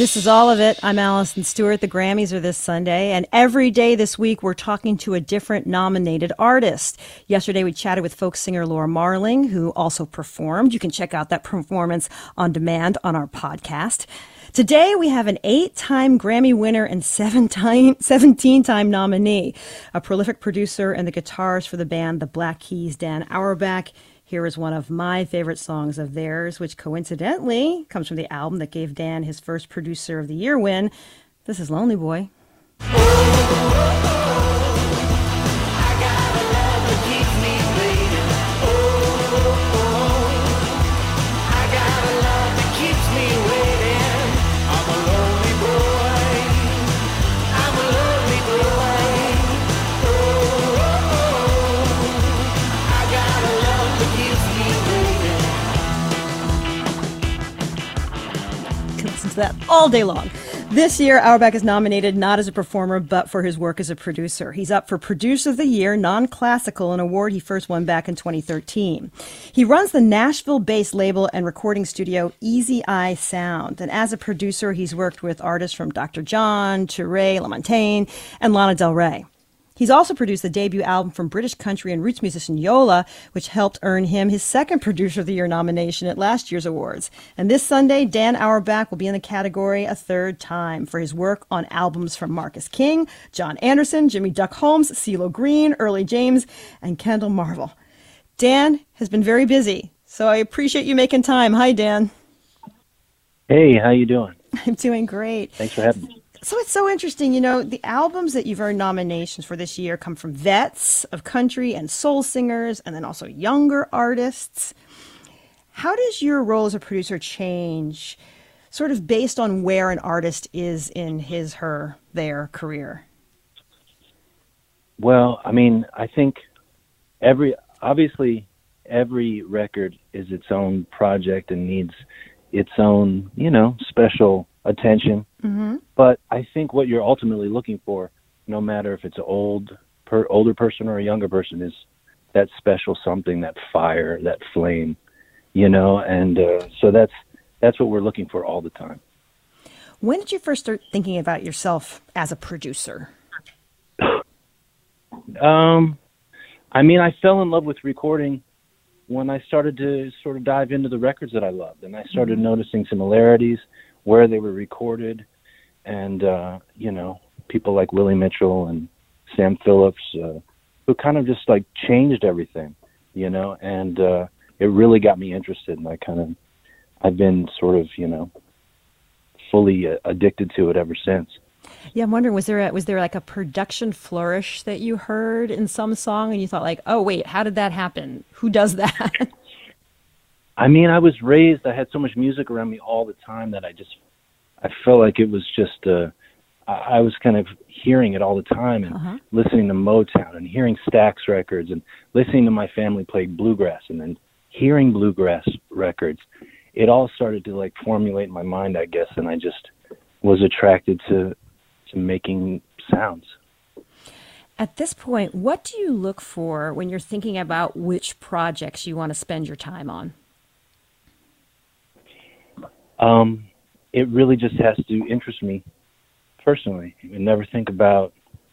This is all of it. I'm Allison Stewart. The Grammys are this Sunday, and every day this week we're talking to a different nominated artist. Yesterday we chatted with folk singer Laura Marling, who also performed. You can check out that performance on demand on our podcast. Today we have an 8-time Grammy winner and 17-time nominee, a prolific producer and the guitarist for the band The Black Keys, Dan Auerbach. Here is one of my favorite songs of theirs, which coincidentally comes from the album that gave Dan his first Producer of the Year win. This is Lonely Boy. That all day long. This year, Auerbach is nominated not as a performer, but for his work as a producer. He's up for Producer of the Year, non-classical, an award he first won back in 2013. He runs the Nashville-based label and recording studio Easy Eye Sound. And as a producer, he's worked with artists from Dr. John to Ray LaMontagne and Lana Del Rey. He's also produced the debut album from British country and roots musician Yola, which helped earn him his second Producer of the Year nomination at last year's awards. And this Sunday, Dan Auerbach will be in the category a third time for his work on albums from Marcus King, John Anderson, Jimmy Duck Holmes, CeeLo Green, Early James, and Kendall Marvel. Dan has been very busy, so I appreciate you making time. Hi, Dan. Hey, how you doing? I'm doing great. Thanks for having me. So it's so interesting, you know, the albums that you've earned nominations for this year come from vets of country and soul singers, and then also younger artists. How does your role as a producer change, sort of based on where an artist is in his, her, their career? Well, I mean, I think every record is its own project and needs its own, special attention. Mm-hmm. But I think what you're ultimately looking for, no matter if it's an older person or a younger person, is that special something, that fire, that flame, and so that's what we're looking for all the time. When did you first start thinking about yourself as a producer? I mean, I fell in love with recording when I started to sort of dive into the records that I loved, and I started noticing similarities, where they were recorded, and, people like Willie Mitchell and Sam Phillips, who kind of just like changed everything, and it really got me interested, and I've been sort of, fully addicted to it ever since. Yeah, I'm wondering, was there like a production flourish that you heard in some song and you thought like, oh wait, how did that happen? Who does that? I mean, I was raised, I had so much music around me all the time that I felt like it was just, I was kind of hearing it all the time and listening to Motown and hearing Stax records and listening to my family play bluegrass and then hearing bluegrass records. It all started to like formulate in my mind, I guess, and I just was attracted to making sounds. At this point, what do you look for when you're thinking about which projects you want to spend your time on? It really just has to interest me personally. I never think about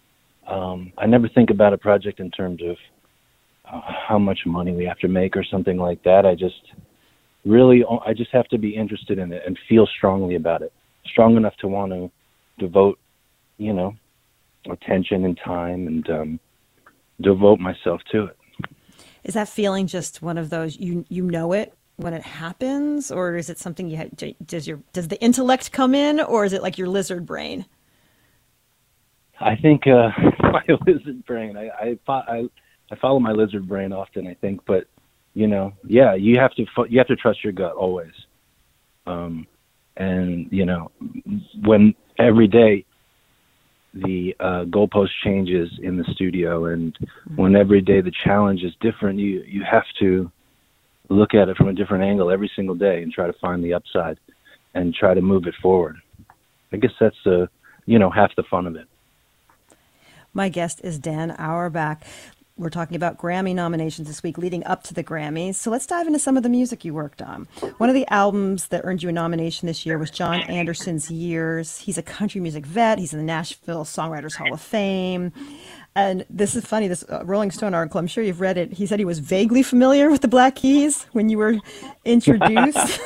a project in terms of how much money we have to make or something like that. I just have to be interested in it and feel strongly about it, strong enough to want to devote, attention and time and devote myself to it. Is that feeling just one of those, you know it when it happens, or is it something does the intellect come in, or is it like your lizard brain? I think my lizard brain. I follow my lizard brain often, I think, but you have to trust your gut always. And when every day the goalpost changes in the studio, and when every day the challenge is different, you have to look at it from a different angle every single day and try to find the upside and try to move it forward. I guess that's half the fun of it. My guest is Dan Auerbach. We're talking about Grammy nominations this week leading up to the Grammys. So let's dive into some of the music you worked on. One of the albums that earned you a nomination this year was John Anderson's Years. He's a country music vet. He's in the Nashville Songwriters Hall of Fame. And this is funny, this Rolling Stone article, I'm sure you've read it. He said he was vaguely familiar with the Black Keys when you were introduced.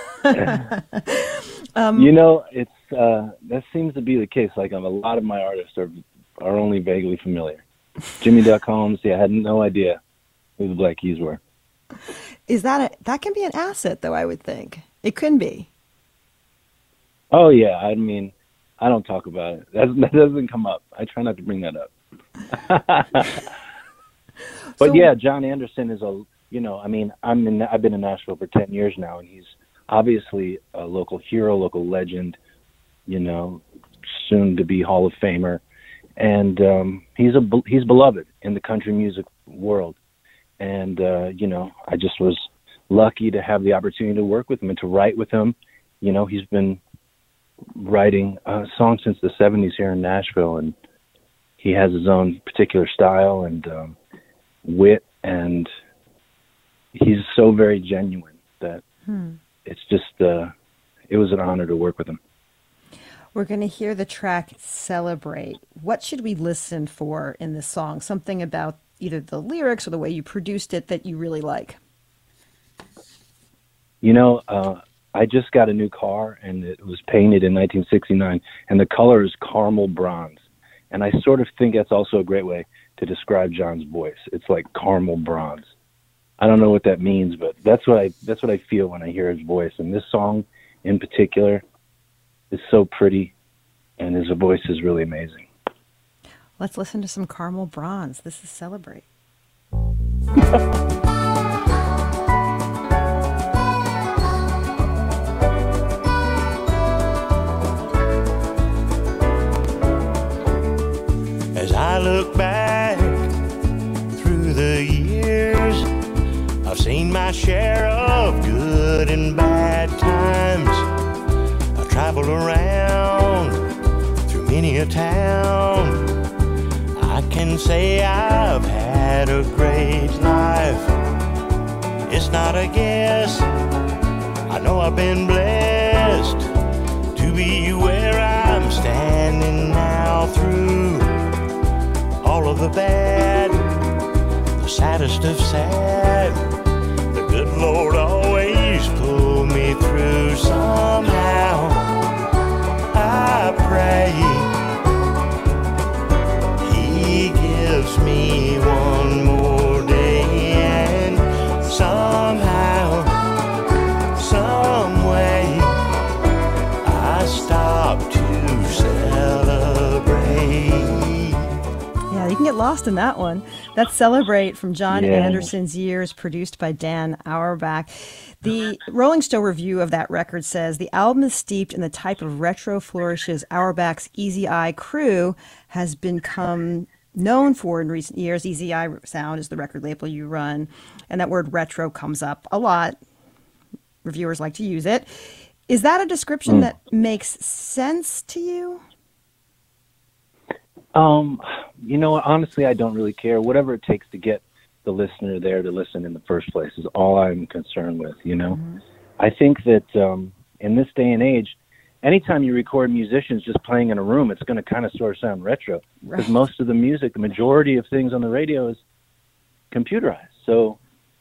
You know, it's that seems to be the case. Like a lot of my artists are only vaguely familiar. Jimmy Duck Holmes, I had no idea who the Black Keys were. Is that can be an asset, though, I would think. It can be. Oh, yeah. I mean, I don't talk about it. That doesn't come up. I try not to bring that up. But yeah, John Anderson is I've been in Nashville for 10 years now, and he's obviously a local hero, local legend, soon to be Hall of Famer. And he's beloved in the country music world. And, I just was lucky to have the opportunity to work with him and to write with him. He's been writing songs since the 70s here in Nashville, and he has his own particular style and wit, and he's so very genuine that it's just, it was an honor to work with him. We're going to hear the track Celebrate. What should we listen for in this song? Something about either the lyrics or the way you produced it that you really like? I just got a new car, and it was painted in 1969, and the color is caramel bronze. And I sort of think that's also a great way to describe John's voice. It's like caramel bronze. I don't know what that means, but that's what I feel when I hear his voice. And this song in particular is so pretty, and his voice is really amazing. Let's listen to some Caramel Bronze. This is Celebrate. As I look back through the years, I've seen my share of good and bad times. I've traveled around through many a town. I can say I've had a great life. It's not a guess. I know I've been blessed to be where I'm standing now, through all of the bad, the saddest of sad. The good Lord always pulled me through somehow. I pray He gives me one more day, and somehow, some way, I stop to celebrate. Yeah, you can get lost in that one. That's Celebrate from John Anderson's Years, produced by Dan Auerbach. The Rolling Stone review of that record says the album is steeped in the type of retro flourishes Auerbach's Easy Eye crew has become known for in recent years. Easy Eye Sound is the record label you run, and that word retro comes up a lot. Reviewers like to use it. Is that a description that makes sense to you? Honestly, I don't really care. Whatever it takes to get the listener there to listen in the first place is all I'm concerned with, I think that in this day and age, anytime you record musicians just playing in a room, it's going to kind of sort of sound retro. Because most of the music, the majority of things on the radio is computerized. So,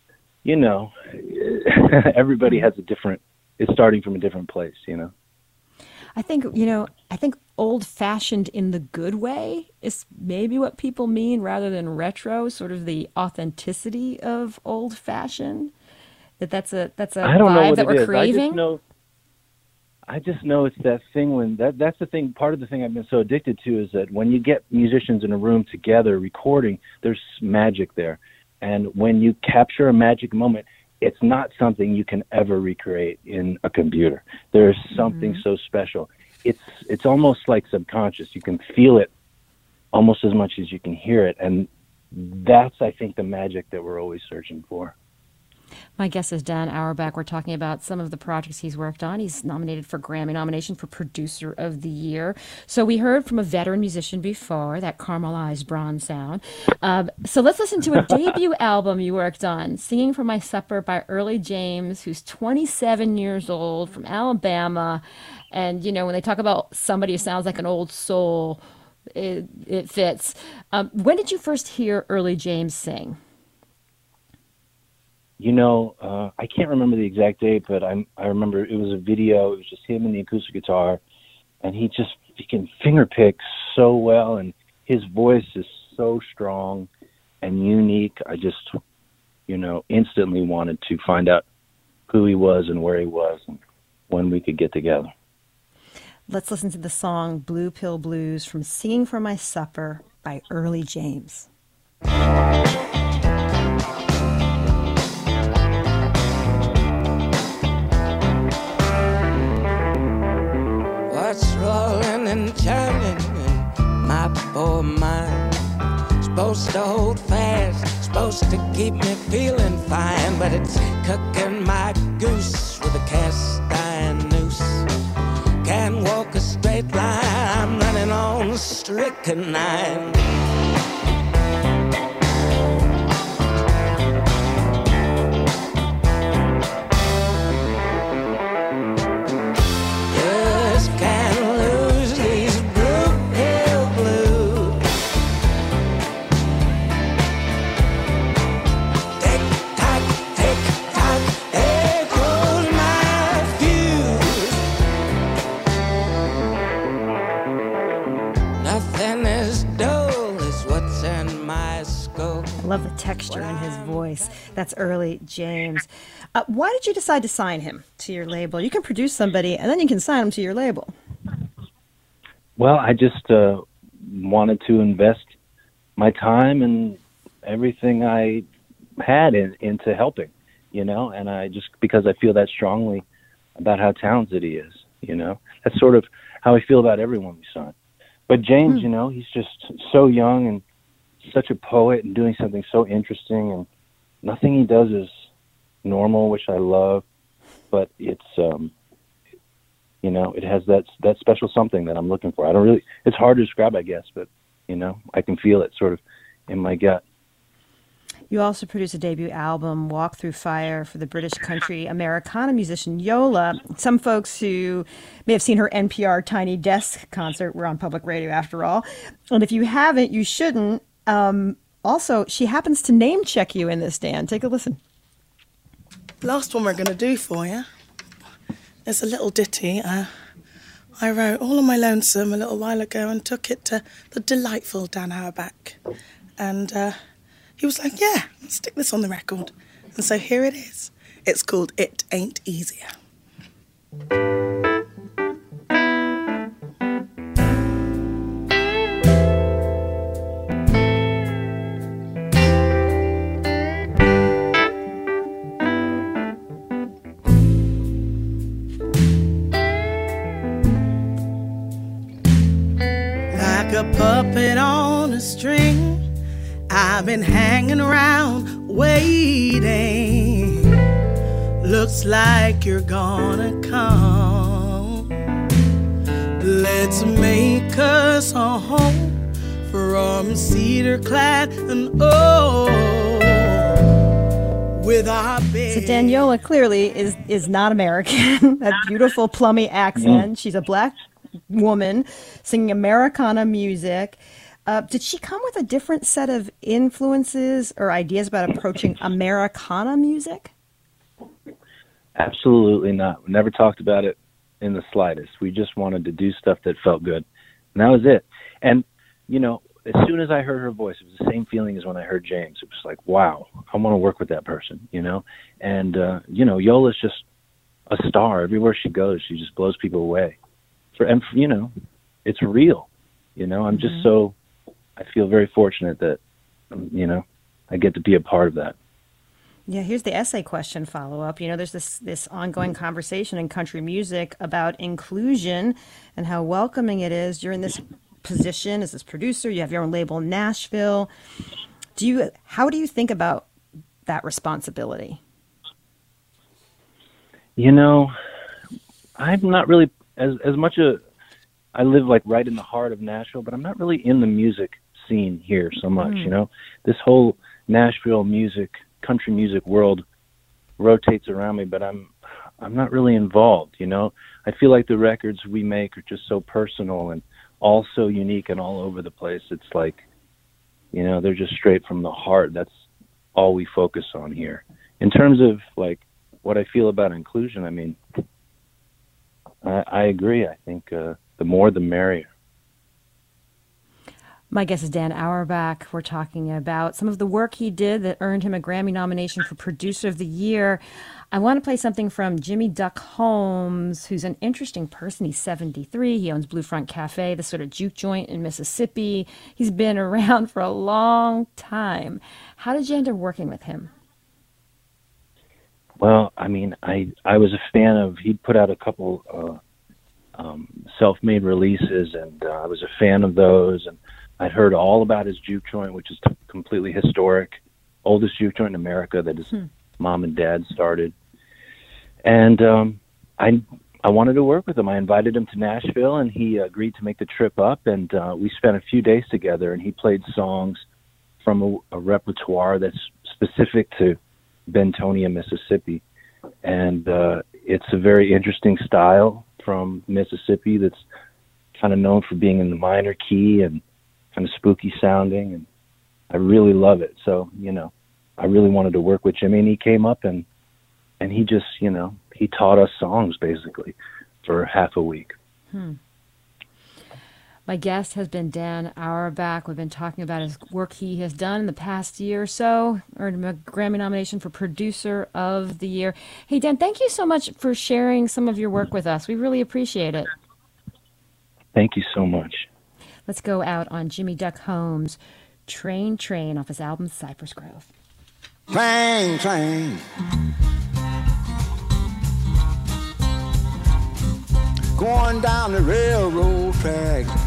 everybody has it's starting from a different place, I think old-fashioned in the good way is maybe what people mean rather than retro, sort of the authenticity of old-fashioned. That's a I don't know vibe what that it we're is. craving. I just know it's that thing when that's the thing. Part of the thing I've been so addicted to is that when you get musicians in a room together recording, there's magic there. And when you capture a magic moment, it's not something you can ever recreate in a computer. There's something so special. It's almost like subconscious. You can feel it almost as much as you can hear it. And that's, I think, the magic that we're always searching for. My guest is Dan Auerbach. We're talking about some of the projects he's worked on. He's nominated for Grammy nomination for Producer of the Year. So we heard from a veteran musician before, that caramelized bronze sound. So let's listen to a debut album you worked on, Singing for My Supper by Early James, who's 27 years old, from Alabama. And, you know, when they talk about somebody who sounds like an old soul, it fits. When did you first hear Early James sing? You know, I can't remember the exact date, but I remember it was a video. It was just him and the acoustic guitar, and he can finger pick so well, and his voice is so strong and unique. I just, you know, instantly wanted to find out who he was and where he was and when we could get together. Let's listen to the song Blue Pill Blues from Singing for My Supper by Early James. What's rolling and turning in my poor mind? Supposed to hold fast, supposed to keep me feeling fine, but it's cooking my goose with a cast iron noose. Can't walk a straight line, I'm running on strychnine. Love the texture in his voice. That's Early James. Why did you decide to sign him to your label? You can produce somebody and then you can sign them to your label. Well, I just wanted to invest my time and everything I had into helping, you know, and I just, because I feel that strongly about how talented he is, you know. That's sort of how I feel about everyone we sign. But James, you know, he's just so young and such a poet and doing something so interesting, and nothing he does is normal, which I love, but it's you know, it has that special something that I'm looking for. It's hard to describe, I guess, but you know, I can feel it sort of in my gut. You also produced a debut album, Walk Through Fire, for the British country Americana musician Yola. Some folks who may have seen her NPR Tiny Desk concert, we're on public radio after all, and if you haven't, you shouldn't. Also, she happens to name check you in this, Dan. Take a listen. Last one we're going to do for you is a little ditty I wrote all on my lonesome a little while ago and took it to the delightful Dan Auerbach. And he was like, yeah, let's stick this on the record. And so here it is. It's called It Ain't Easier. A puppet on a string, I've been hanging around waiting. Looks like you're gonna come. Let's make us a home from cedar clad and with our bed. So Daniela clearly is not American. That beautiful plummy accent. She's a black woman singing Americana music. Did she come with a different set of influences or ideas about approaching Americana music? Absolutely not. We never talked about it in the slightest. We just wanted to do stuff that felt good. And that was it. And, you know, as soon as I heard her voice, it was the same feeling as when I heard James. It was like, wow, I want to work with that person, you know? And, you know, Yola's just a star. Everywhere she goes, she just blows people away. And, you know, it's real. You know, I'm just I feel very fortunate that, you know, I get to be a part of that. Yeah, here's the essay question follow-up. You know, there's this ongoing conversation in country music about inclusion and how welcoming it is. You're in this position as this producer. You have your own label in Nashville. How do you think about that responsibility? You know, I'm not really as much I live like right in the heart of Nashville, but I'm not really in the music scene here so much. You know, this whole Nashville country music world rotates around me, but I'm not really involved. You know, I feel like the records we make are just so personal and all so unique and all over the place. It's like, you know, they're just straight from the heart. That's all we focus on here. In terms of like what I feel about inclusion, I mean, I agree. I think the more the merrier. My guest is Dan Auerbach. We're talking about some of the work he did that earned him a Grammy nomination for Producer of the Year. I want to play something from Jimmy Duck Holmes, who's an interesting person. He's 73. He owns Blue Front Cafe, the sort of juke joint in Mississippi. He's been around for a long time. How did you end up working with him? Well, I mean, I was a fan of, he'd put out a couple self-made releases, and I was a fan of those, and I'd heard all about his juke joint, which is completely historic, oldest juke joint in America that his mom and dad started. And I wanted to work with him. I invited him to Nashville, and he agreed to make the trip up, and we spent a few days together, and he played songs from a repertoire that's specific to Bentonia, Mississippi. And it's a very interesting style from Mississippi that's kind of known for being in the minor key and kind of spooky sounding, and I really love it. So, you know, I really wanted to work with Jimmy, and he came up and he just, you know, he taught us songs basically for half a week. My guest has been Dan Auerbach. We've been talking about his work he has done in the past year or so, earned a Grammy nomination for Producer of the Year. Hey, Dan, thank you so much for sharing some of your work with us. We really appreciate it. Thank you so much. Let's go out on Jimmy Duck Holmes' Train Train off his album Cypress Grove. Train, train, going down the railroad track.